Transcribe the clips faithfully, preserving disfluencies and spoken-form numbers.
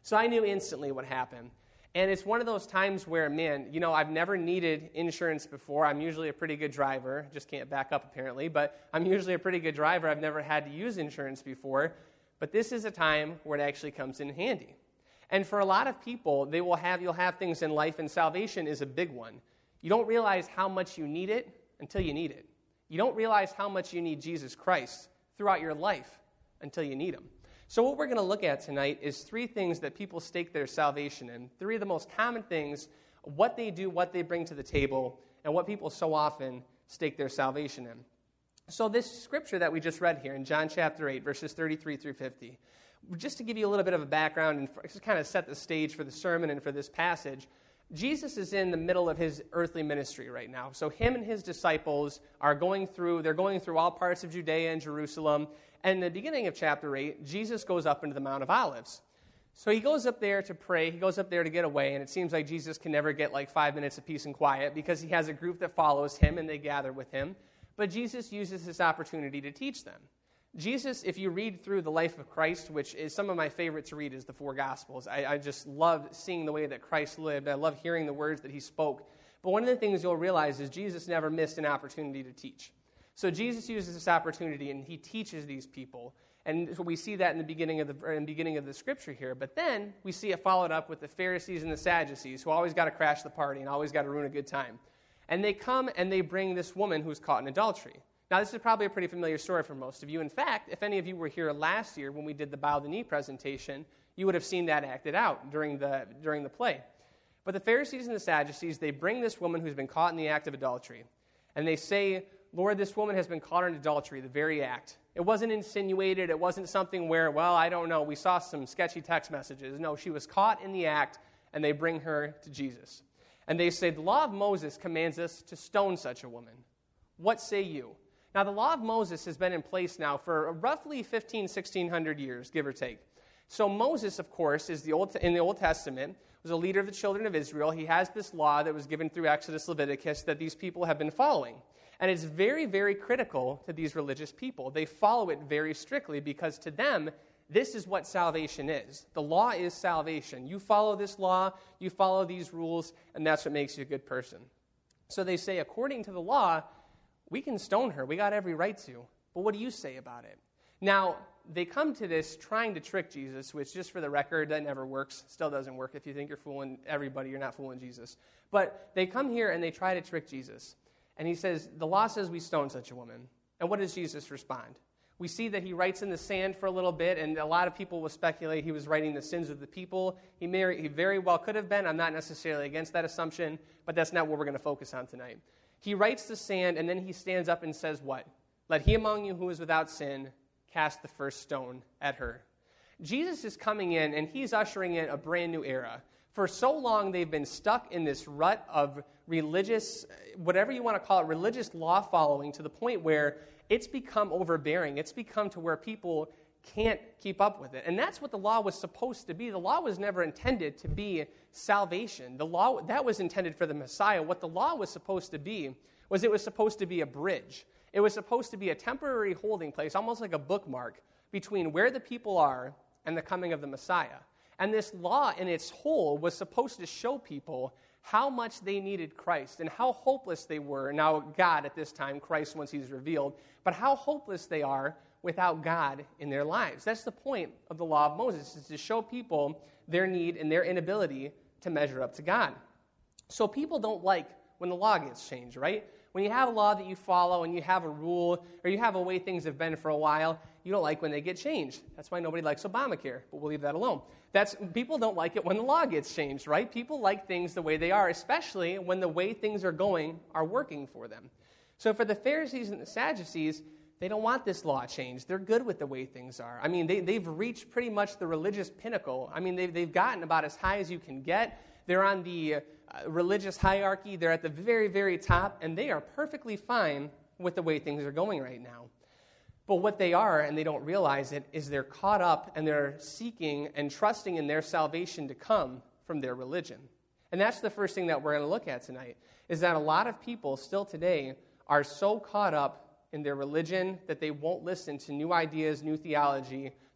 So I knew instantly what happened. And it's one of those times where, man, you know, I've never needed insurance before. I'm usually a pretty good driver. Just can't back up, apparently. But I'm usually a pretty good driver. I've never had to use insurance before. But this is a time where it actually comes in handy. And for a lot of people, they will have, you'll have things in life, and salvation is a big one. You don't realize how much you need it until you need it. You don't realize how much you need Jesus Christ throughout your life until you need him. So what we're going to look at tonight is three things that people stake their salvation in. Three of the most common things, what they do, what they bring to the table, and what people so often stake their salvation in. So this scripture that we just read here in John chapter eight, verses thirty-three through fifty, just to give you a little bit of a background and just kind of set the stage for the sermon and for this passage, Jesus is in the middle of his earthly ministry right now. So him and his disciples are going through, they're going through all parts of Judea and Jerusalem. And in the beginning of chapter eight, Jesus goes up into the Mount of Olives. So he goes up there to pray. He goes up there to get away. And it seems like Jesus can never get like five minutes of peace and quiet because he has a group that follows him and they gather with him. But Jesus uses this opportunity to teach them. Jesus, if you read through the life of Christ, which is some of my favorite to read, is the four Gospels. I, I just love seeing the way that Christ lived. I love hearing the words that he spoke. But one of the things you'll realize is Jesus never missed an opportunity to teach. So Jesus uses this opportunity and he teaches these people. And so we see that in the beginning of the in the beginning of the scripture here. But then we see it followed up with the Pharisees and the Sadducees, who always got to crash the party and always got to ruin a good time. And they come and they bring this woman who's caught in adultery. Now, this is probably a pretty familiar story for most of you. In fact, if any of you were here last year when we did the Bow the Knee presentation, you would have seen that acted out during the during the play. But the Pharisees and the Sadducees, they bring this woman who's been caught in the act of adultery. And they say, Lord, this woman has been caught in adultery, the very act. It wasn't insinuated. It wasn't something where, well, I don't know, we saw some sketchy text messages. No, she was caught in the act, and they bring her to Jesus. And they say, the law of Moses commands us to stone such a woman. What say you? Now, the law of Moses has been in place now for roughly fifteen, sixteen hundred years, give or take. So Moses, of course, is the Old, in the Old Testament, was a leader of the children of Israel. He has this law that was given through Exodus, Leviticus, that these people have been following. And it's very, very critical to these religious people. They follow it very strictly because to them, this is what salvation is. The law is salvation. You follow this law, you follow these rules, and that's what makes you a good person. So they say, according to the law, we can stone her. We got every right to. But what do you say about it? Now, they come to this trying to trick Jesus, which, just for the record, that never works. Still doesn't work. If you think you're fooling everybody, you're not fooling Jesus. But they come here and they try to trick Jesus. And he says, the law says we stone such a woman. And what does Jesus respond? We see that he writes in the sand for a little bit, and a lot of people will speculate he was writing the sins of the people. He, may, he very well could have been. I'm not necessarily against that assumption, but that's not what we're going to focus on tonight. He writes the sand, and then he stands up and says what? Let he among you who is without sin cast the first stone at her. Jesus is coming in, and he's ushering in a brand new era. For so long, they've been stuck in this rut of religious, whatever you want to call it, religious law following, to the point where it's become overbearing. It's become to where people can't keep up with it. And that's what the law was supposed to be. The law was never intended to be salvation. The law, that was intended for the Messiah. What the law was supposed to be was it was supposed to be a bridge. It was supposed to be a temporary holding place, almost like a bookmark, between where the people are and the coming of the Messiah. And this law in its whole was supposed to show people how much they needed Christ and how hopeless they were. Now, God at this time, Christ once he's revealed, but how hopeless they are without God in their lives. That's the point of the law of Moses, is to show people their need and their inability to measure up to God. So people don't like when the law gets changed, right? When you have a law that you follow and you have a rule or you have a way things have been for a while, you don't like when they get changed. That's why nobody likes Obamacare, but we'll leave that alone. That's people don't like it when the law gets changed, right? People like things the way they are, especially when the way things are going are working for them. So for the Pharisees and the Sadducees, they don't want this law changed. They're good with the way things are. I mean, they, they've reached pretty much the religious pinnacle. I mean, they've, they've gotten about as high as you can get. They're on the uh, religious hierarchy. They're at the very, very top, and they are perfectly fine with the way things are going right now. But what they are, and they don't realize it, is they're caught up and they're seeking and trusting in their salvation to come from their religion. And that's the first thing that we're going to look at tonight, is that a lot of people still today are so caught up in their religion that they won't listen to new ideas, new theology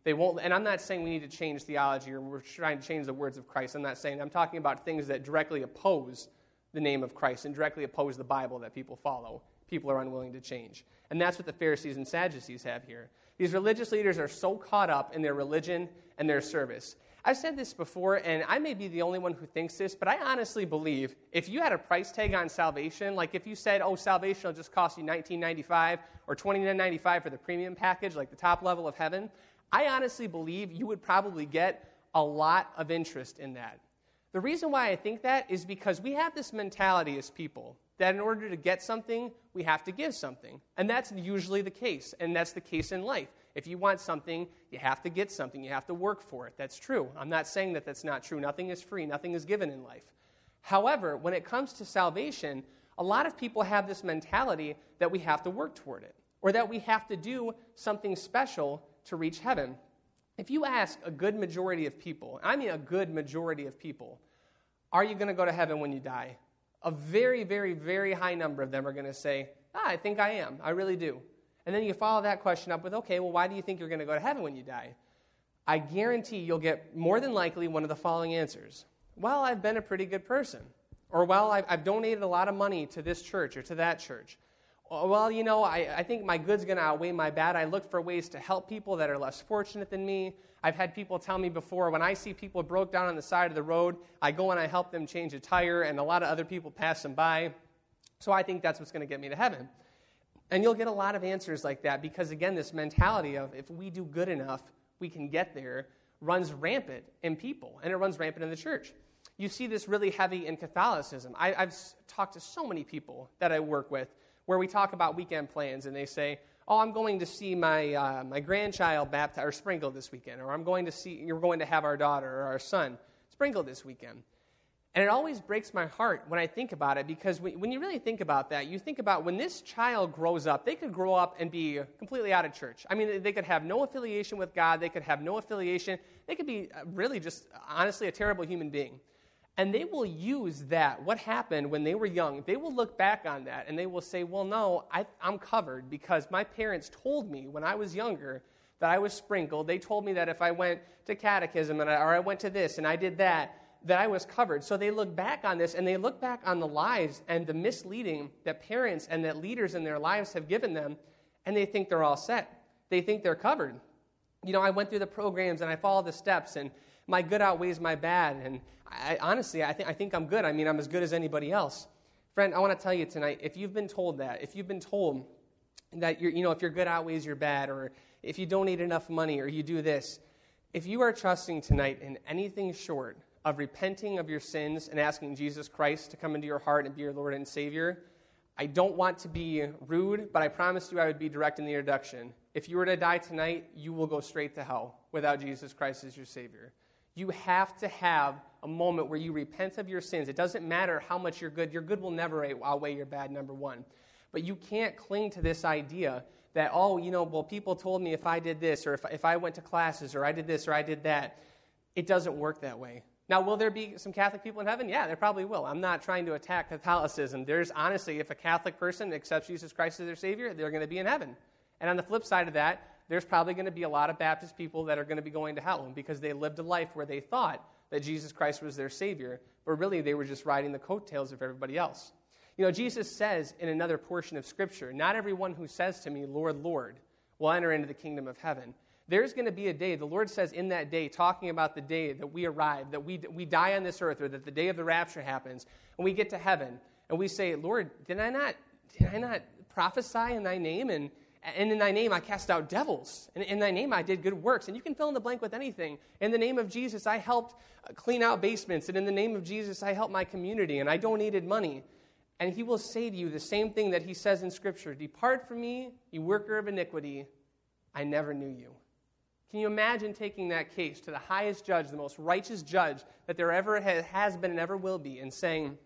They won't, and I'm not saying we need to change theology or we're trying to change the words of Christ. I'm not saying, I'm talking about things that directly oppose the name of Christ and directly oppose the Bible that people follow. People are unwilling to change. And that's what the Pharisees and Sadducees have here. These religious leaders are so caught up in their religion and their service. I've said this before, and I may be the only one who thinks this, but I honestly believe if you had a price tag on salvation, like if you said, oh, salvation will just cost you nineteen ninety-five or twenty-nine ninety-five for the premium package, like the top level of heaven, I honestly believe you would probably get a lot of interest in that. The reason why I think that is because we have this mentality as people that in order to get something, we have to give something. And that's usually the case, and that's the case in life. If you want something, you have to get something. You have to work for it. That's true. I'm not saying that that's not true. Nothing is free. Nothing is given in life. However, when it comes to salvation, a lot of people have this mentality that we have to work toward it, or that we have to do something special to reach heaven. If you ask a good majority of people, I mean a good majority of people, are you going to go to heaven when you die? A very, very, very high number of them are going to say, ah, I think I am. I really do. And then you follow that question up with, okay, well, why do you think you're going to go to heaven when you die? I guarantee you'll get more than likely one of the following answers. Well, I've been a pretty good person. Or, well, I've, I've donated a lot of money to this church or to that church. Well, you know, I, I think my good's going to outweigh my bad. I look for ways to help people that are less fortunate than me. I've had people tell me before, when I see people broke down on the side of the road, I go and I help them change a tire, and a lot of other people pass them by. So I think that's what's going to get me to heaven. And you'll get a lot of answers like that because, again, this mentality of if we do good enough, we can get there runs rampant in people, and it runs rampant in the church. You see this really heavy in Catholicism. I, I've talked to so many people that I work with where we talk about weekend plans, and they say, oh, I'm going to see my uh, my grandchild baptized or sprinkled this weekend, or I'm going to see, you're going to have our daughter or our son sprinkled this weekend. And it always breaks my heart when I think about it, because when, when you really think about that, you think about when this child grows up, they could grow up and be completely out of church. I mean, they could have no affiliation with God. They could have no affiliation. They could be really just, honestly, a terrible human being. And they will use that, what happened when they were young, they will look back on that and they will say, well, no, I, I'm covered because my parents told me when I was younger that I was sprinkled. They told me that if I went to catechism and I, or I went to this and I did that, that I was covered. So they look back on this and they look back on the lies and the misleading that parents and that leaders in their lives have given them, and they think they're all set. They think they're covered. You know, I went through the programs and I followed the steps, and my good outweighs my bad, and I, honestly, I, th- I think I'm good. I mean, I'm as good as anybody else. Friend, I want to tell you tonight, if you've been told that, if you've been told that, you're, you know, if your good outweighs your bad, or if you donate enough money, or you do this, if you are trusting tonight in anything short of repenting of your sins and asking Jesus Christ to come into your heart and be your Lord and Savior, I don't want to be rude, but I promised you I would be direct in the introduction. If you were to die tonight, you will go straight to hell without Jesus Christ as your Savior. You have to have a moment where you repent of your sins. It doesn't matter how much you're good. Your good will never outweigh your bad, number one. But you can't cling to this idea that, oh, you know, well, people told me if I did this, or if, if I went to classes, or I did this, or I did that. It doesn't work that way. Now, will there be some Catholic people in heaven? Yeah, there probably will. I'm not trying to attack Catholicism. There's honestly, if a Catholic person accepts Jesus Christ as their Savior, they're going to be in heaven. And on the flip side of that, there's probably going to be a lot of Baptist people that are going to be going to hell because they lived a life where they thought that Jesus Christ was their Savior, but really they were just riding the coattails of everybody else. You know, Jesus says in another portion of Scripture, not everyone who says to me, Lord, Lord, will enter into the kingdom of heaven. There's going to be a day, the Lord says in that day, talking about the day that we arrive, that we we die on this earth, or that the day of the rapture happens, and we get to heaven, and we say, Lord, did I not, did I not prophesy in thy name? And And in thy name I cast out devils. And in thy name I did good works. And you can fill in the blank with anything. In the name of Jesus I helped clean out basements. And in the name of Jesus I helped my community. And I donated money. And he will say to you the same thing that he says in Scripture. Depart from me, you worker of iniquity. I never knew you. Can you imagine taking that case to the highest judge, the most righteous judge that there ever has been and ever will be, and saying,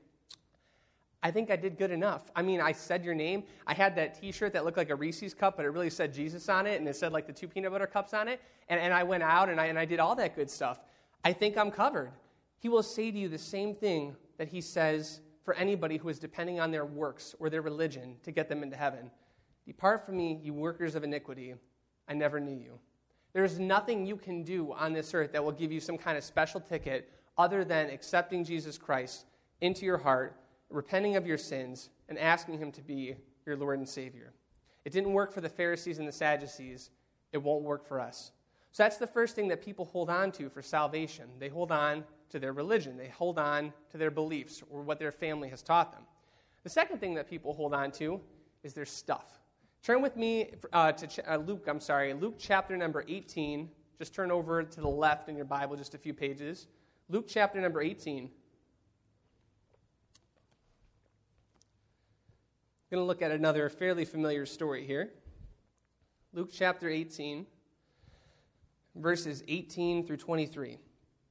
I think I did good enough. I mean, I said your name. I had that T-shirt that looked like a Reese's cup, but it really said Jesus on it, and it said like the two peanut butter cups on it. And, and I went out, and I, and I did all that good stuff. I think I'm covered. He will say to you the same thing that he says for anybody who is depending on their works or their religion to get them into heaven. Depart from me, you workers of iniquity. I never knew you. There's nothing you can do on this earth that will give you some kind of special ticket other than accepting Jesus Christ into your heart, repenting of your sins, and asking him to be your Lord and Savior. It didn't work for the Pharisees and the Sadducees. It won't work for us. So that's the first thing that people hold on to for salvation. They hold on to their religion. They hold on to their beliefs or what their family has taught them. The second thing that people hold on to is their stuff. Turn with me uh, to ch- uh, Luke, I'm sorry, Luke chapter number eighteen. Just turn over to the left in your Bible just a few pages. Luke chapter number eighteen. I'm going to look at another fairly familiar story here. Luke chapter eighteen, verses eighteen through twenty-three.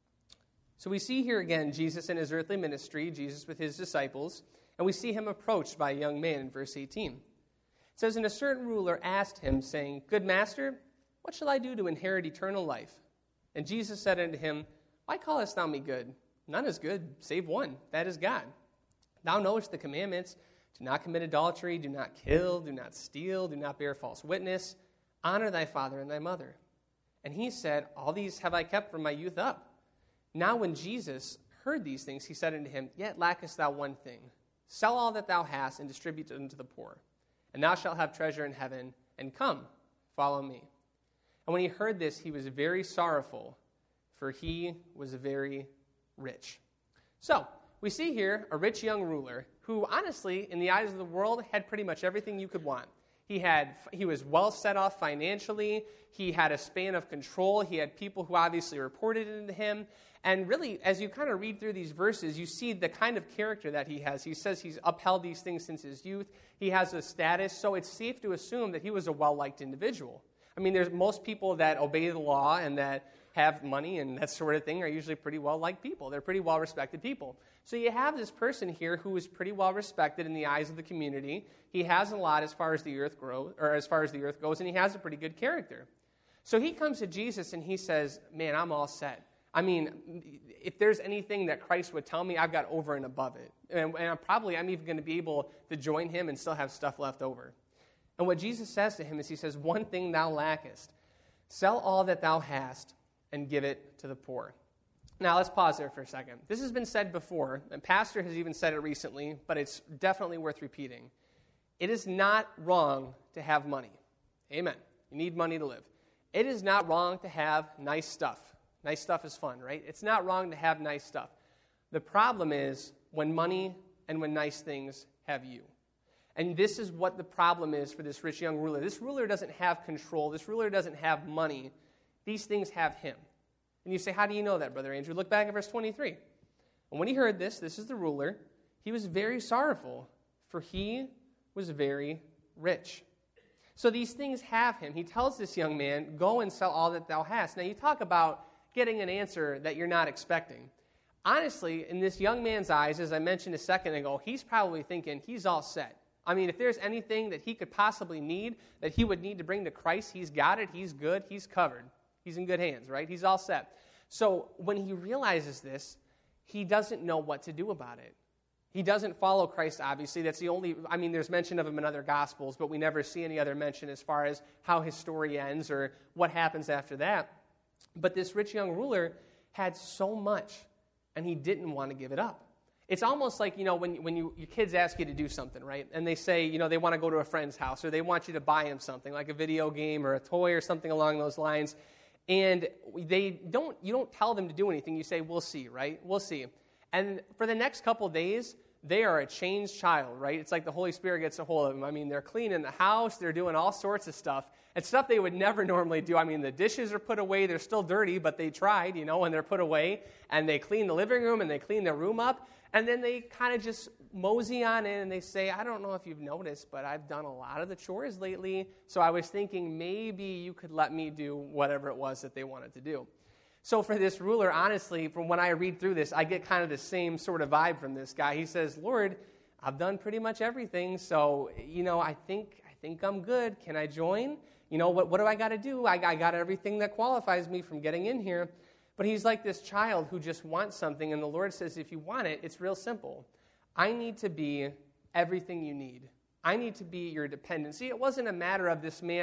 So we see here again Jesus in his earthly ministry, Jesus with his disciples, and we see him approached by a young man in verse eighteen. It says, "And a certain ruler asked him, saying, Good master, what shall I do to inherit eternal life? And Jesus said unto him, Why callest thou me good? None is good, save one, that is God. Thou knowest the commandments, do not commit adultery, do not kill, do not steal, do not bear false witness, honor thy father and thy mother. And he said, All these have I kept from my youth up. Now when Jesus heard these things, he said unto him, Yet lackest thou one thing. Sell all that thou hast and distribute it unto the poor. And thou shalt have treasure in heaven, and come, follow me. And when he heard this, he was very sorrowful, for he was very rich." So, we see here a rich young ruler who, honestly, in the eyes of the world, had pretty much everything you could want. He had he was well set off financially. He had a span of control. He had people who obviously reported into him. And really, as you kind of read through these verses, you see the kind of character that he has. He says he's upheld these things since his youth. He has a status, so it's safe to assume that he was a well-liked individual. I mean, there's most people that obey the law and that have money and that sort of thing are usually pretty well-liked people. They're pretty well-respected people. So you have this person here who is pretty well-respected in the eyes of the community. He has a lot as far as the earth grows, or as far as the earth goes, and he has a pretty good character. So he comes to Jesus and he says, "Man, I'm all set. I mean, if there's anything that Christ would tell me, I've got over and above it. And, and I'm probably, I'm even going to be able to join him and still have stuff left over." And what Jesus says to him is he says, "One thing thou lackest. Sell all that thou hast and give it to the poor." Now, let's pause there for a second. This has been said before, and Pastor has even said it recently, but it's definitely worth repeating. It is not wrong to have money. Amen. You need money to live. It is not wrong to have nice stuff. Nice stuff is fun, right? It's not wrong to have nice stuff. The problem is when money and when nice things have you. And this is what the problem is for this rich young ruler. This ruler doesn't have control. This ruler doesn't have money. These things have him. And you say, how do you know that, Brother Andrew? Look back at verse twenty-three. And when he heard this, this is the ruler, he was very sorrowful, for he was very rich. So these things have him. He tells this young man, go and sell all that thou hast. Now you talk about getting an answer that you're not expecting. Honestly, in this young man's eyes, as I mentioned a second ago, he's probably thinking he's all set. I mean, if there's anything that he could possibly need, that he would need to bring to Christ, he's got it, he's good, he's covered. He's in good hands, right? He's all set. So when he realizes this, he doesn't know what to do about it. He doesn't follow Christ, obviously. That's the only, I mean, there's mention of him in other Gospels, but we never see any other mention as far as how his story ends or what happens after that. But this rich young ruler had so much, and he didn't want to give it up. It's almost like, you know, when, when you, your kids ask you to do something, right? And they say, you know, they want to go to a friend's house, or they want you to buy him something, like a video game or a toy or something along those lines. And they don't, you don't tell them to do anything. You say, we'll see, right? We'll see. And for the next couple days, they are a changed child, right? It's like the Holy Spirit gets a hold of them. I mean, they're cleaning the house. They're doing all sorts of stuff. And stuff they would never normally do. I mean, the dishes are put away. They're still dirty, but they tried, you know, and they're put away. And they clean the living room, and they clean their room up. And then they kind of just mosey on in, and they say, I don't know if you've noticed, but I've done a lot of the chores lately. So I was thinking maybe you could let me do whatever it was that they wanted to do. So for this ruler, honestly, from when I read through this, I get kind of the same sort of vibe from this guy. He says, Lord, I've done pretty much everything, so, you know, I think I think I'm good. Can I join? You know, what, what do I got to do? I, I got everything that qualifies me from getting in here. But he's like this child who just wants something, and the Lord says, if you want it, it's real simple. I need to be everything you need. I need to be your dependency. It wasn't a matter of this man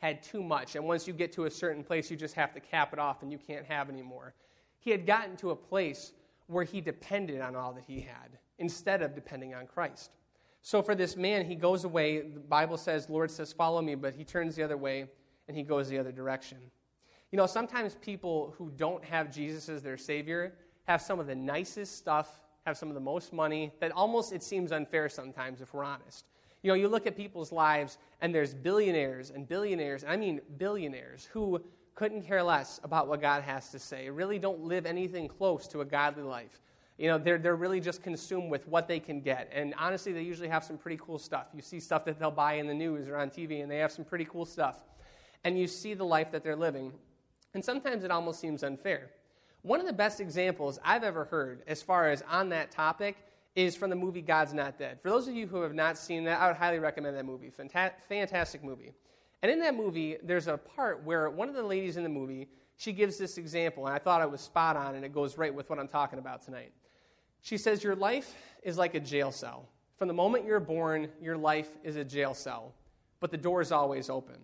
had too much, and once you get to a certain place, you just have to cap it off and you can't have any more. He had gotten to a place where he depended on all that he had instead of depending on Christ. So for this man, he goes away. The Bible says, Lord says, follow me, but he turns the other way and he goes the other direction. You know, sometimes people who don't have Jesus as their Savior have some of the nicest stuff, have some of the most money, that almost it seems unfair sometimes if we're honest. You know, you look at people's lives, and there's billionaires and billionaires, and I mean billionaires, who couldn't care less about what God has to say, really don't live anything close to a godly life. You know, they're, they're really just consumed with what they can get. And honestly, they usually have some pretty cool stuff. You see stuff that they'll buy in the news or on T V, and they have some pretty cool stuff. And you see the life that they're living. And sometimes it almost seems unfair. One of the best examples I've ever heard as far as on that topic is from the movie God's Not Dead. For those of you who have not seen that, I would highly recommend that movie. Fanta- fantastic movie. And in that movie, there's a part where one of the ladies in the movie, she gives this example, and I thought it was spot on, and it goes right with what I'm talking about tonight. She says, your life is like a jail cell. From the moment you're born, your life is a jail cell, but the door is always open.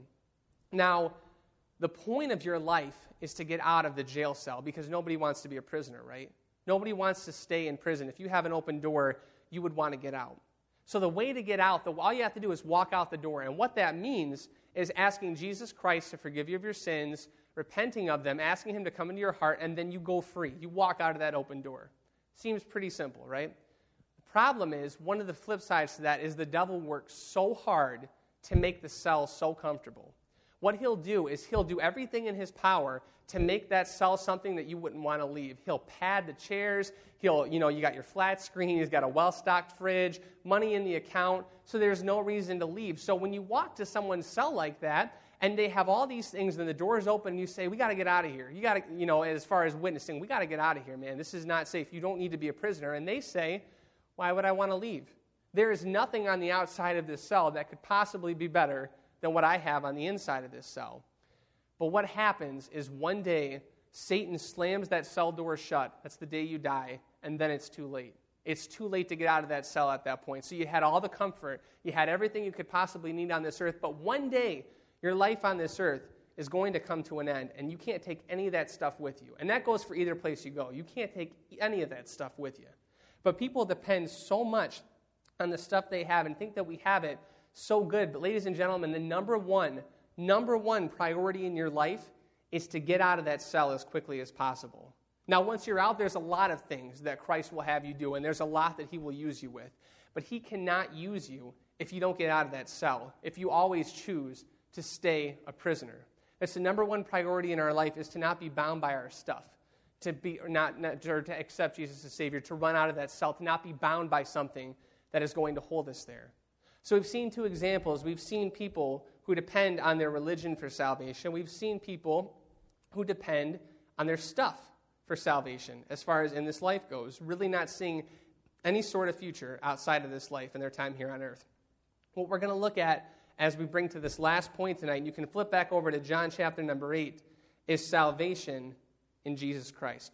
Now, the point of your life is to get out of the jail cell because nobody wants to be a prisoner, right? Nobody wants to stay in prison. If you have an open door, you would want to get out. So the way to get out, the, all you have to do is walk out the door. And what that means is asking Jesus Christ to forgive you of your sins, repenting of them, asking him to come into your heart, and then you go free. You walk out of that open door. Seems pretty simple, right? The problem is, one of the flip sides to that is the devil works so hard to make the cell so comfortable. What he'll do is he'll do everything in his power to make that cell something that you wouldn't want to leave. He'll pad the chairs. He'll, you know, you got your flat screen. He's got a well-stocked fridge, money in the account, so there's no reason to leave. So when you walk to someone's cell like that, and they have all these things, and the door's open, and you say, we got to get out of here. You got to, you know, as far as witnessing, we got to get out of here, man. This is not safe. You don't need to be a prisoner. And they say, why would I want to leave? There is nothing on the outside of this cell that could possibly be better than what I have on the inside of this cell. But what happens is one day, Satan slams that cell door shut. That's the day you die, and then it's too late. It's too late to get out of that cell at that point. So you had all the comfort. You had everything you could possibly need on this earth, but one day, your life on this earth is going to come to an end, and you can't take any of that stuff with you. And that goes for either place you go. You can't take any of that stuff with you. But people depend so much on the stuff they have and think that we have it so good. But ladies and gentlemen, the number one, number one priority in your life is to get out of that cell as quickly as possible. Now, once you're out, there's a lot of things that Christ will have you do, and there's a lot that he will use you with. But he cannot use you if you don't get out of that cell, if you always choose to stay a prisoner. That's the number one priority in our life, is to not be bound by our stuff, to be or not, not or to accept Jesus as Savior, to run out of that cell, to not be bound by something that is going to hold us there. So we've seen two examples. We've seen people who depend on their religion for salvation. We've seen people who depend on their stuff for salvation, as far as in this life goes, really not seeing any sort of future outside of this life and their time here on earth. What we're going to look at as we bring to this last point tonight, and you can flip back over to John chapter number eight, is salvation in Jesus Christ.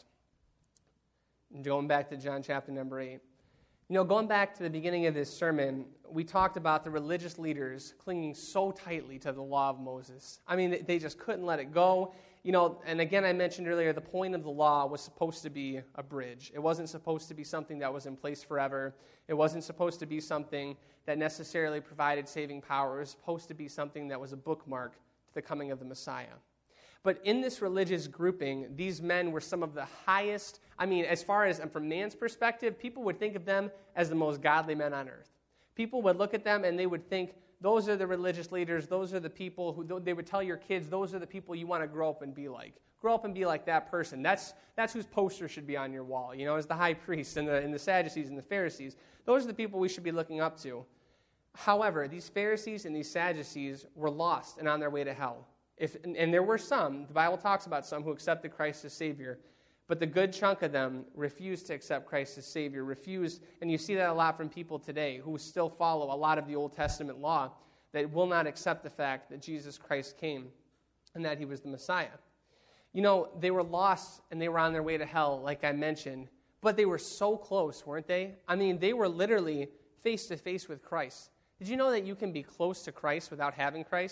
And going back to John chapter number eight. You know, going back to the beginning of this sermon, we talked about the religious leaders clinging so tightly to the law of Moses. I mean, they just couldn't let it go. You know, and again, I mentioned earlier, the point of the law was supposed to be a bridge. It wasn't supposed to be something that was in place forever. It wasn't supposed to be something that necessarily provided saving power. It was supposed to be something that was a bookmark to the coming of the Messiah. But in this religious grouping, these men were some of the highest, I mean, as far as from man's perspective, people would think of them as the most godly men on earth. People would look at them and they would think, those are the religious leaders, those are the people who, they would tell your kids, those are the people you want to grow up and be like. Grow up and be like that person. That's that's whose poster should be on your wall, you know, as the high priests and the, and the Sadducees and the Pharisees. Those are the people we should be looking up to. However, these Pharisees and these Sadducees were lost and on their way to hell. If, and, and there were some, the Bible talks about some who accepted Christ as Savior, but the good chunk of them refused to accept Christ as Savior, refused, and you see that a lot from people today who still follow a lot of the Old Testament law, that will not accept the fact that Jesus Christ came and that he was the Messiah. You know, they were lost and they were on their way to hell, like I mentioned, but they were so close, weren't they? I mean, they were literally face to face with Christ. Did you know that you can be close to Christ without having Christ?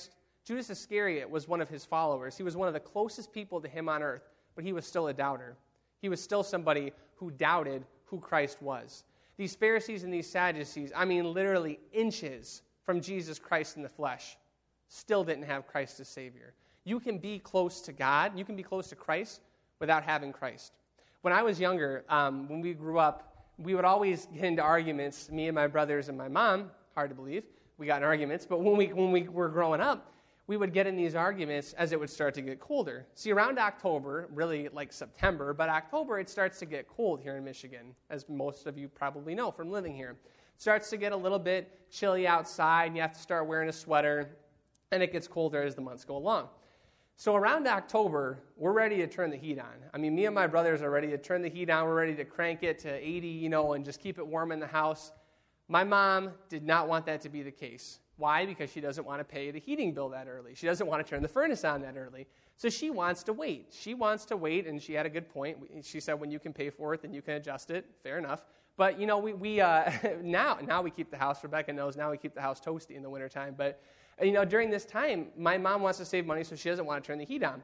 Judas Iscariot was one of his followers. He was one of the closest people to him on earth, but he was still a doubter. He was still somebody who doubted who Christ was. These Pharisees and these Sadducees, I mean literally inches from Jesus Christ in the flesh, still didn't have Christ as Savior. You can be close to God, you can be close to Christ without having Christ. When I was younger, um, when we grew up, we would always get into arguments, me and my brothers and my mom, hard to believe, we got in arguments, but when we when we were growing up, we would get in these arguments as it would start to get colder. See, around October, really like September, but October it starts to get cold here in Michigan, as most of you probably know from living here. It starts to get a little bit chilly outside, and you have to start wearing a sweater, and it gets colder as the months go along. So around October, we're ready to turn the heat on. I mean, me and my brothers are ready to turn the heat on. We're ready to crank it to eighty, you know, and just keep it warm in the house. My mom did not want that to be the case. Why? Because she doesn't want to pay the heating bill that early. She doesn't want to turn the furnace on that early. So she wants to wait. She wants to wait, and she had a good point. She said when you can pay for it, then you can adjust it. Fair enough. But, you know, we, we uh, now now we keep the house, Rebecca knows, now we keep the house toasty in the wintertime. But, you know, during this time, my mom wants to save money, so she doesn't want to turn the heat on.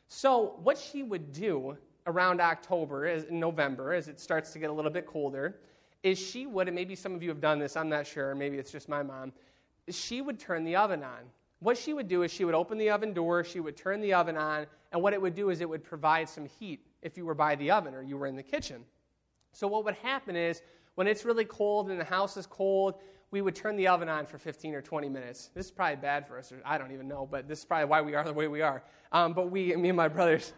So what she would do around October, as, in November, as it starts to get a little bit colder, is she would, and maybe some of you have done this, I'm not sure, maybe it's just my mom, she would turn the oven on. What she would do is she would open the oven door, she would turn the oven on, and what it would do is it would provide some heat if you were by the oven or you were in the kitchen. So what would happen is when it's really cold and the house is cold, we would turn the oven on for fifteen or twenty minutes. This is probably bad for us, or I don't even know, but this is probably why we are the way we are. Um, but we, me and my brothers,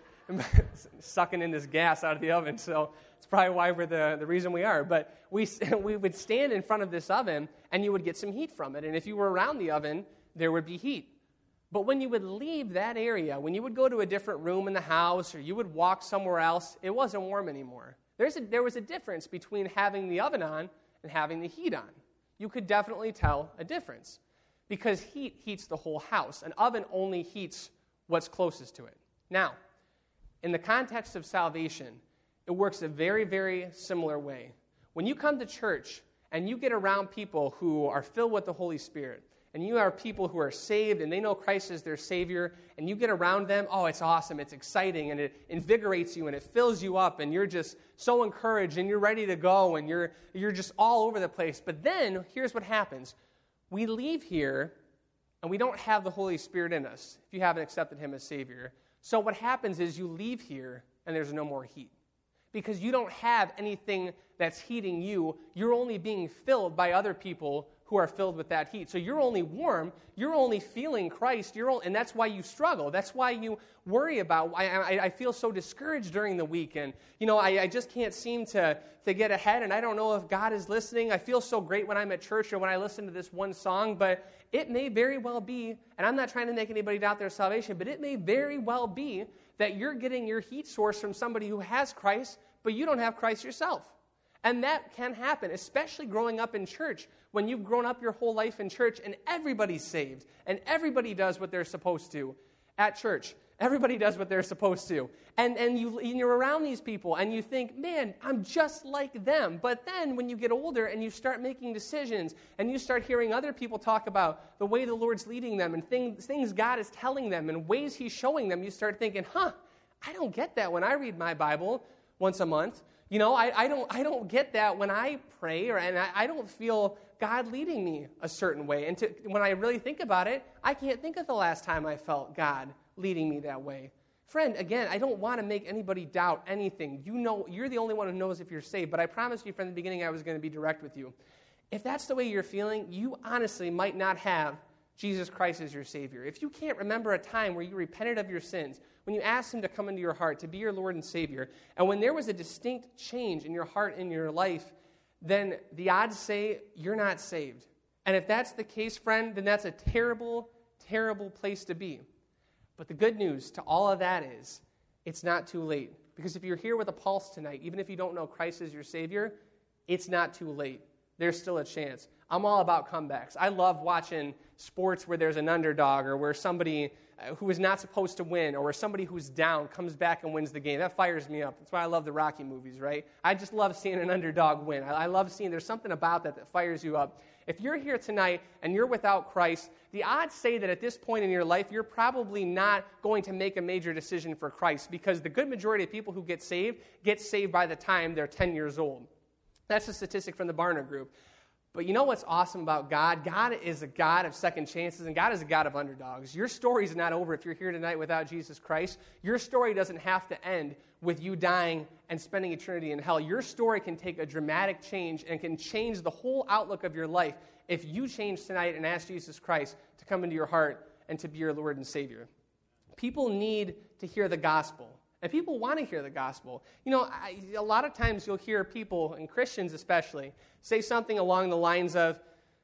sucking in this gas out of the oven, so it's probably why we're the, the reason we are. But we we would stand in front of this oven, and you would get some heat from it. And if you were around the oven, there would be heat. But when you would leave that area, when you would go to a different room in the house, or you would walk somewhere else, it wasn't warm anymore. There's a, there was a difference between having the oven on and having the heat on. You could definitely tell a difference, because heat heats the whole house. An oven only heats what's closest to it. Now, in the context of salvation, it works a very, very similar way. When you come to church and you get around people who are filled with the Holy Spirit, and you are people who are saved and they know Christ is their Savior, and you get around them, oh, it's awesome, it's exciting, and it invigorates you, and it fills you up, and you're just so encouraged, and you're ready to go, and you're you're just all over the place. But then, here's what happens. We leave here, and we don't have the Holy Spirit in us, if you haven't accepted Him as Savior. So what happens is you leave here, and there's no more heat. Because you don't have anything that's heating you. You're only being filled by other people who are filled with that heat. So you're only warm. You're only feeling Christ. You're only, and that's why you struggle. That's why you worry about, I, I, I feel so discouraged during the week. And, you know, I, I just can't seem to, to get ahead. And I don't know if God is listening. I feel so great when I'm at church or when I listen to this one song. But it may very well be, and I'm not trying to make anybody doubt their salvation, but it may very well be that you're getting your heat source from somebody who has Christ, but you don't have Christ yourself. And that can happen, especially growing up in church, when you've grown up your whole life in church and everybody's saved and everybody does what they're supposed to at church. Everybody does what they're supposed to. And, and, you, and you're around these people and you think, man, I'm just like them. But then when you get older and you start making decisions and you start hearing other people talk about the way the Lord's leading them and things, things God is telling them and ways He's showing them, you start thinking, huh, I don't get that when I read my Bible once a month. You know, I, I don't I don't get that when I pray, or and I, I don't feel God leading me a certain way. And to, when I really think about it, I can't think of the last time I felt God leading me that way. Friend, again, I don't want to make anybody doubt anything. You know, you're the only one who knows if you're saved, but I promised you from the beginning I was going to be direct with you. If that's the way you're feeling, you honestly might not have Jesus Christ as your Savior. If you can't remember a time where you repented of your sins, when you asked Him to come into your heart, to be your Lord and Savior, and when there was a distinct change in your heart and in your life, then the odds say you're not saved. And if that's the case, friend, then that's a terrible, terrible place to be. But the good news to all of that is it's not too late. Because if you're here with a pulse tonight, even if you don't know Christ as your Savior, it's not too late. there's still a chance. I'm all about comebacks. I love watching sports where there's an underdog or where somebody who is not supposed to win or where somebody who's down comes back and wins the game. That fires me up. That's why I love the Rocky movies, right? I just love seeing an underdog win. I, I love seeing there's something about that that fires you up. If you're here tonight and you're without Christ, the odds say that at this point in your life, you're probably not going to make a major decision for Christ because the good majority of people who get saved get saved by the time they're ten years old. That's a statistic from the Barna Group. But you know what's awesome about God? God is a God of second chances, and God is a God of underdogs. Your story is not over if you're here tonight without Jesus Christ. Your story doesn't have to end with you dying and spending eternity in hell. Your story can take a dramatic change and can change the whole outlook of your life if you change tonight and ask Jesus Christ to come into your heart and to be your Lord and Savior. People need to hear the gospel. And people want to hear the gospel. You know, I, a lot of times you'll hear people, and Christians especially, say something along the lines of,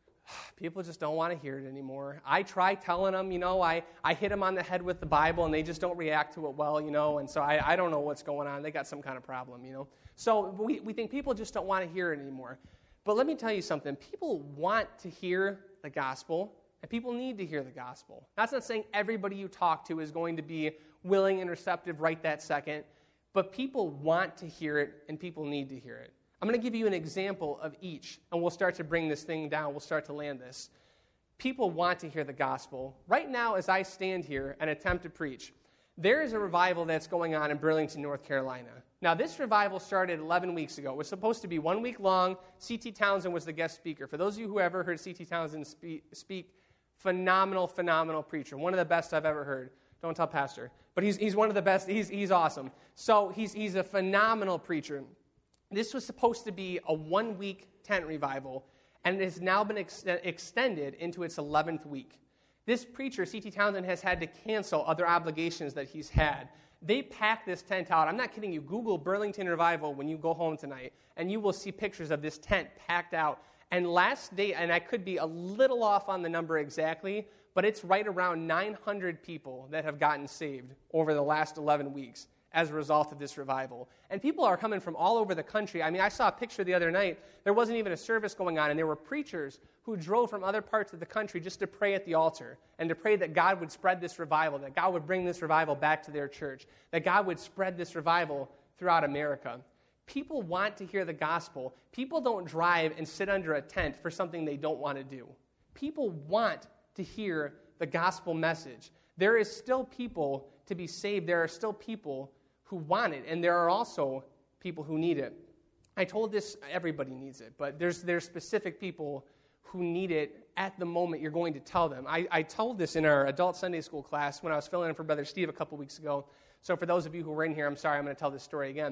people just don't want to hear it anymore. I try telling them, you know, I, I hit them on the head with the Bible, and they just don't react to it well, you know, and so I, I don't know what's going on. They got some kind of problem, you know. So we, we think people just don't want to hear it anymore. But let me tell you something. People want to hear the gospel, and people need to hear the gospel. That's not saying everybody you talk to is going to be willing and receptive right that second, but people want to hear it, and people need to hear it. I'm going to give you an example of each, and we'll start to bring this thing down. We'll start to land this. People want to hear the gospel. Right now, as I stand here and attempt to preach, there is a revival that's going on in Burlington, North Carolina. Now, this revival started eleven weeks ago. It was supposed to be one week long. C T Townsend was the guest speaker. For those of you who ever heard C T Townsend speak, speak phenomenal, phenomenal preacher. One of the best I've ever heard. Don't tell Pastor. But he's he's one of the best. He's he's awesome. So he's he's a phenomenal preacher. This was supposed to be a one-week tent revival, and it has now been ex- extended into its eleventh week. This preacher, C T Townsend, has had to cancel other obligations that he's had. They packed this tent out. I'm not kidding you. Google Burlington Revival when you go home tonight, and you will see pictures of this tent packed out. And last day, and I could be a little off on the number exactly, but it's right around nine hundred people that have gotten saved over the last eleven weeks as a result of this revival. And people are coming from all over the country. I mean, I saw a picture the other night. There wasn't even a service going on, and there were preachers who drove from other parts of the country just to pray at the altar and to pray that God would spread this revival, that God would bring this revival back to their church, that God would spread this revival throughout America. People want to hear the gospel. People don't drive and sit under a tent for something they don't want to do. People want to hear the gospel message. There is still people to be saved. There are still people who want it, and there are also people who need it. I told this, everybody needs it, but there's there's specific people who need it at the moment you're going to tell them. I, I told this in our adult Sunday school class when I was filling in for Brother Steve a couple weeks ago. So for those of you who were in here, I'm sorry, I'm going to tell this story again.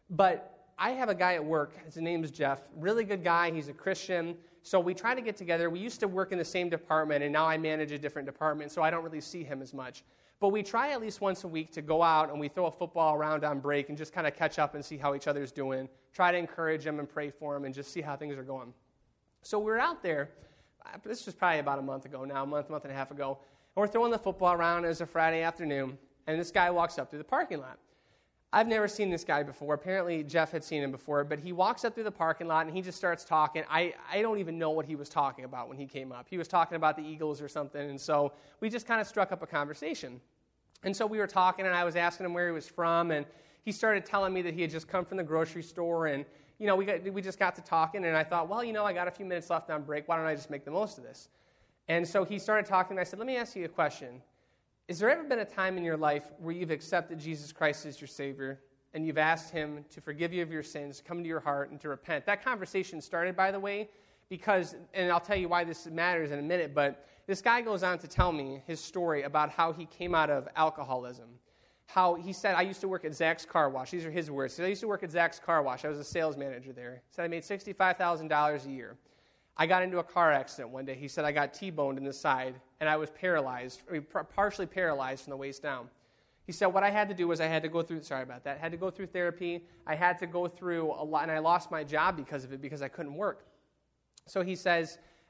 But I have a guy at work. His name is Jeff. Really good guy. He's a Christian. So we try to get together. We used to work in the same department, and now I manage a different department, so I don't really see him as much. But we try at least once a week to go out and we throw a football around on break and just kind of catch up and see how each other's doing, try to encourage him and pray for him and just see how things are going. So we're out there. This was probably about a month ago now, a month, month and a half ago. And we're throwing the football around. It was a Friday afternoon, and this guy walks up through the parking lot. I've never seen this guy before. Apparently, Jeff had seen him before, but he walks up through the parking lot, and he just starts talking. I, I don't even know what he was talking about when he came up. He was talking about the Eagles or something, and so we just kind of struck up a conversation. And so we were talking, and I was asking him where he was from, and he started telling me that he had just come from the grocery store, and, you know, we got, we just got to talking, and I thought, well, you know, I got a few minutes left on break. Why don't I just make the most of this? And so he started talking, and I said, let me ask you a question. Has there ever been a time in your life where you've accepted Jesus Christ as your Savior and you've asked Him to forgive you of your sins, come to your heart, and to repent? That conversation started, by the way, because, and I'll tell you why this matters in a minute, but this guy goes on to tell me his story about how he came out of alcoholism. How he said, I used to work at Zach's Car Wash. These are his words. He said, I used to work at Zach's Car Wash. I was a sales manager there. He said, I made sixty-five thousand dollars a year. I got into a car accident one day. He said, I got T-boned in the side, and I was paralyzed, I mean, partially paralyzed from the waist down. He said, what I had to do was I had to go through, sorry about that, I had to go through therapy. I had to go through a lot, and I lost my job because of it, because I couldn't work. So he says,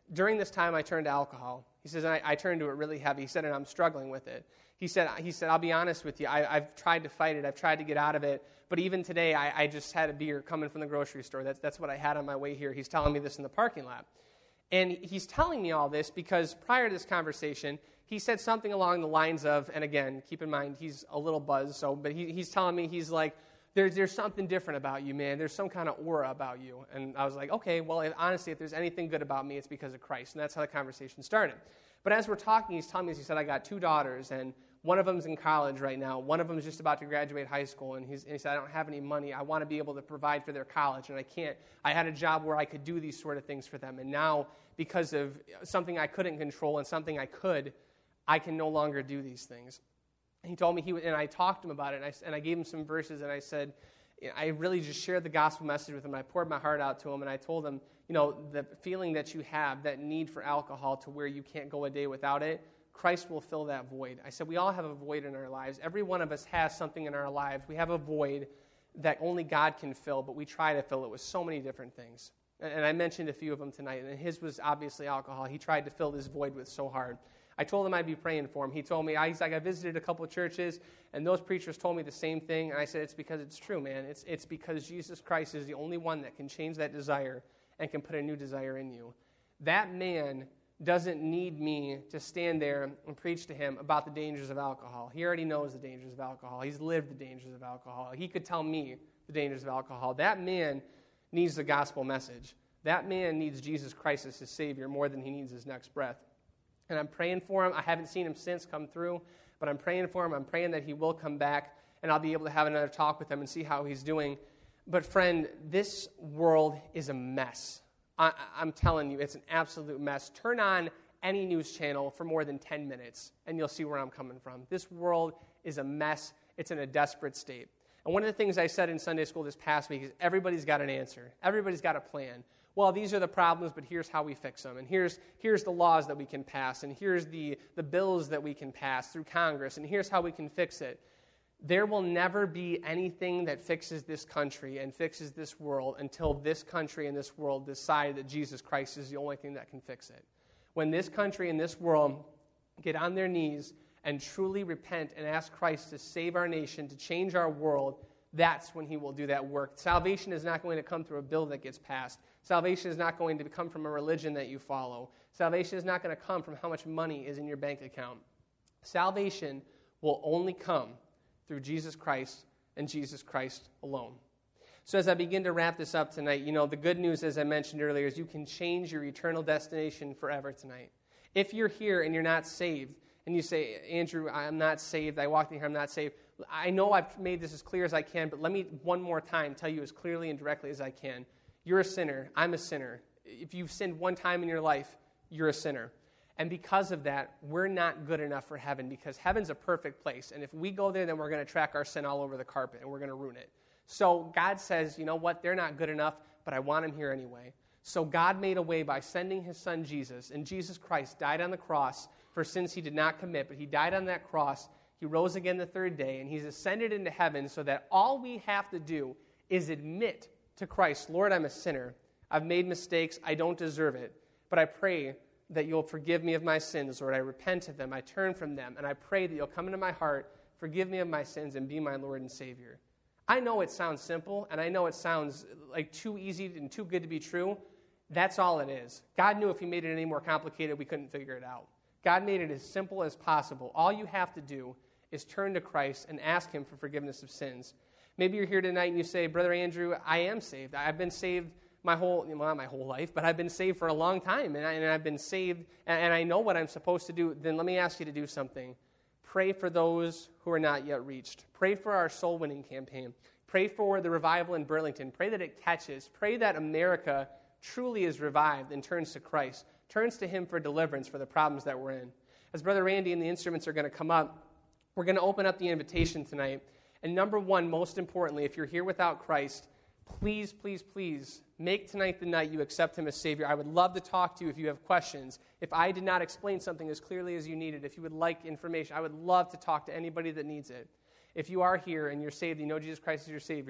during this time, I turned to alcohol. He says, and I, I turned to it really heavy. He said, and I'm struggling with it. He said, he said, I'll be honest with you. I, I've tried to fight it. I've tried to get out of it. But even today, I, I just had a beer coming from the grocery store. That's, that's what I had on my way here. He's telling me this in the parking lot. And he's telling me all this because prior to this conversation, he said something along the lines of, and again, keep in mind, he's a little buzzed, so, but he, he's telling me, he's like, there's, there's something different about you, man. There's some kind of aura about you. And I was like, okay, well, if, honestly, if there's anything good about me, it's because of Christ. And that's how the conversation started. But as we're talking, he's telling me this. He said, I got two daughters, and one of them's in college right now. One of them's just about to graduate high school, and, he's, and he said, I don't have any money. I want to be able to provide for their college, and I can't. I had a job where I could do these sort of things for them, and now, because of something I couldn't control and something I could, I can no longer do these things. And he told me, he and I talked to him about it, and I, and I gave him some verses, and I said, I really just shared the gospel message with him. I poured my heart out to him, and I told him, you know, the feeling that you have, that need for alcohol to where you can't go a day without it, Christ will fill that void. I said, we all have a void in our lives. Every one of us has something in our lives. We have a void that only God can fill, but we try to fill it with so many different things. And, and I mentioned a few of them tonight, and his was obviously alcohol. He tried to fill this void with so hard. I told him I'd be praying for him. He told me, I, he's like, I visited a couple of churches, and those preachers told me the same thing. And I said, it's because it's true, man. It's, it's because Jesus Christ is the only one that can change that desire and can put a new desire in you. That man doesn't need me to stand there and preach to him about the dangers of alcohol. He already knows the dangers of alcohol. He's lived the dangers of alcohol. He could tell me the dangers of alcohol. That man needs the gospel message. That man needs Jesus Christ as his Savior more than he needs his next breath. And I'm praying for him. I haven't seen him since come through, but I'm praying for him. I'm praying that he will come back, and I'll be able to have another talk with him and see how he's doing. But friend, this world is a mess. I, I'm telling you, it's an absolute mess. Turn on any news channel for more than ten minutes, and you'll see where I'm coming from. This world is a mess. It's in a desperate state. And one of the things I said in Sunday school this past week is everybody's got an answer. Everybody's got a plan. Well, these are the problems, but here's how we fix them. And here's here's the laws that we can pass. And here's the, the bills that we can pass through Congress. And here's how we can fix it. There will never be anything that fixes this country and fixes this world until this country and this world decide that Jesus Christ is the only thing that can fix it. When this country and this world get on their knees and truly repent and ask Christ to save our nation, to change our world, that's when he will do that work. Salvation is not going to come through a bill that gets passed. Salvation is not going to come from a religion that you follow. Salvation is not going to come from how much money is in your bank account. Salvation will only come through Jesus Christ and Jesus Christ alone. So as I begin to wrap this up tonight, you know, the good news, as I mentioned earlier, is you can change your eternal destination forever tonight. If you're here and you're not saved, and you say, Andrew, I'm not saved, I walked in here, I'm not saved, I know I've made this as clear as I can, but let me one more time tell you as clearly and directly as I can. You're a sinner. I'm a sinner. If you've sinned one time in your life, you're a sinner. And because of that, we're not good enough for heaven because heaven's a perfect place. And if we go there, then we're going to track our sin all over the carpet and we're going to ruin it. So God says, you know what? They're not good enough, but I want them here anyway. So God made a way by sending his son Jesus. And Jesus Christ died on the cross for sins he did not commit, but he died on that cross. He rose again the third day, and he's ascended into heaven so that all we have to do is admit to Christ, Lord, I'm a sinner. I've made mistakes. I don't deserve it. But I pray that you'll forgive me of my sins, Lord. I repent of them. I turn from them. And I pray that you'll come into my heart, forgive me of my sins, and be my Lord and Savior. I know it sounds simple, and I know it sounds like too easy and too good to be true. That's all it is. God knew if he made it any more complicated, we couldn't figure it out. God made it as simple as possible. All you have to do is turn to Christ and ask him for forgiveness of sins. Maybe you're here tonight and you say, Brother Andrew, I am saved. I've been saved my whole, well, not my whole life, but I've been saved for a long time, and, I, and I've been saved, and, and I know what I'm supposed to do. Then let me ask you to do something. Pray for those who are not yet reached. Pray for our soul-winning campaign. Pray for the revival in Burlington. Pray that it catches. Pray that America truly is revived and turns to Christ, turns to him for deliverance for the problems that we're in. As Brother Randy and the instruments are going to come up, we're going to open up the invitation tonight. And number one, most importantly, if you're here without Christ, please, please, please make tonight the night you accept him as Savior. I would love to talk to you if you have questions. If I did not explain something as clearly as you needed, if you would like information, I would love to talk to anybody that needs it. If you are here and you're saved, you know Jesus Christ is your Savior,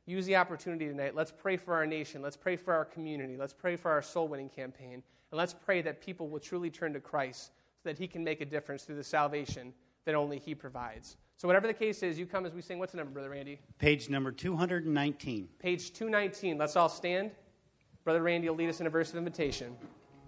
use the opportunity tonight. Let's pray for our nation. Let's pray for our community. Let's pray for our soul-winning campaign. And let's pray that people will truly turn to Christ so that he can make a difference through the salvation that only he provides. So whatever the case is, you come as we sing. What's the number, Brother Randy? Page number two hundred nineteen. Page two nineteen. Let's all stand. Brother Randy will lead us in a verse of invitation.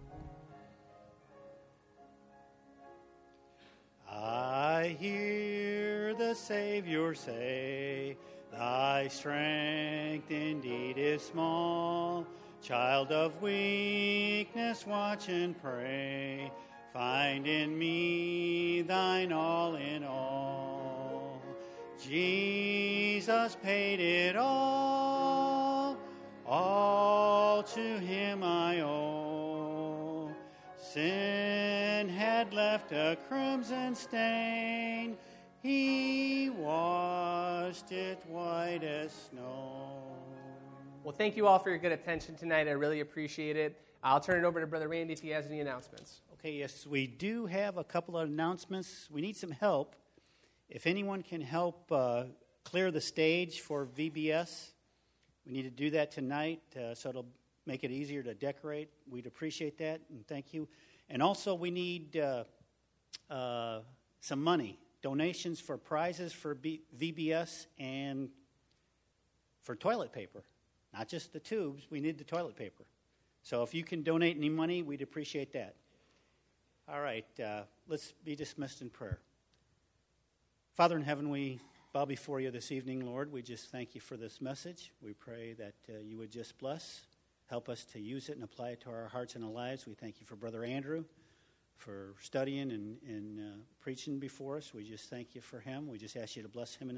I hear the Savior say, thy strength indeed is small. Child of weakness, watch and pray. Find in me thine all in all. Jesus paid it all. All to him I owe. Sin had left a crimson stain. He washed it white as snow. Well, thank you all for your good attention tonight. I really appreciate it. I'll turn it over to Brother Randy if he has any announcements. Okay, yes, we do have a couple of announcements. We need some help. If anyone can help uh, clear the stage for V B S, we need to do that tonight, uh, so it'll make it easier to decorate. We'd appreciate that, and thank you. And also, we need uh, uh, some money, donations for prizes for B- V B S and for toilet paper. Not just the tubes, we need the toilet paper. So if you can donate any money, we'd appreciate that. All right, uh, let's be dismissed in prayer. Father in heaven, we bow before you this evening, Lord. We just thank you for this message. We pray that uh, you would just bless, help us to use it and apply it to our hearts and our lives. We thank you for Brother Andrew, for studying and, and uh, preaching before us. We just thank you for him. We just ask you to bless him and